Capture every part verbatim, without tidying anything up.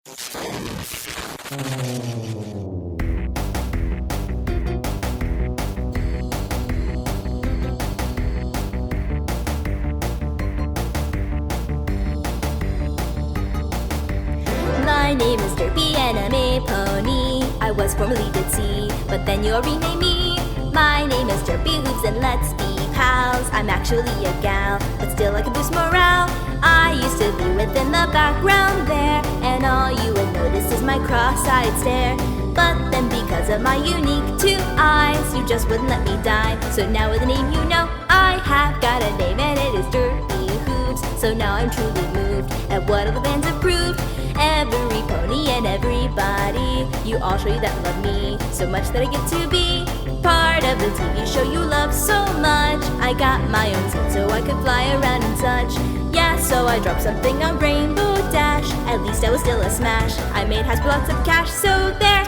My name is Derpy and I'm a pony. I was formerly Ditsy, but then you'll rename me. My name is Derpy Hooves and let's be pals. I'm actually a gal, but still I can boost morale. I used to be within the background there, and all you would notice is my cross-eyed stare. But then because of my unique two eyes, you just wouldn't let me die. So now with a name you know, I have got a name and it is Derpy Hooves. So now I'm truly moved at what all the fans have proved. Every pony and everybody, you all show you that love me so much that I get to be part of the T V show you love so much. I got my own seat so I could fly around and such. Yeah, so I dropped something on Rainbow Dash. At least I was still a smash. I made Hasbro lots of cash, so there.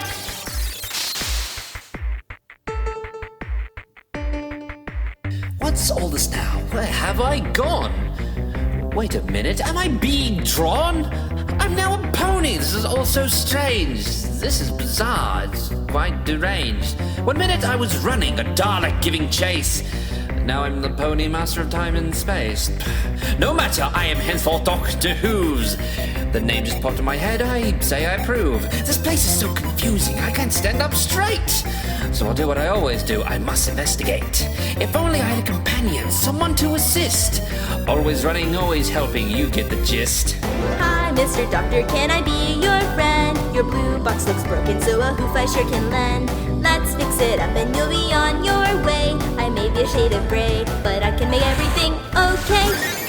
What's all this now? Where have I gone? Wait a minute, am I being drawn? I'm now a pony! This is all so strange. This is bizarre. It's quite deranged. One minute I was running, a Dalek giving chase. Now I'm the pony master of time and space. No matter, I am henceforth Doctor Hooves. The name just popped in my head, I say I approve. This place is so confusing, I can't stand up straight. So I'll do what I always do, I must investigate. If only I had a companion, someone to assist. Always running, always helping, you get the gist. Hi, Mister Doctor, can I be your friend? Your blue box looks broken, so a hoof I sure can lend. Let's fix it up and you'll be on your way. I may be a shade of gray, but I can make everything okay.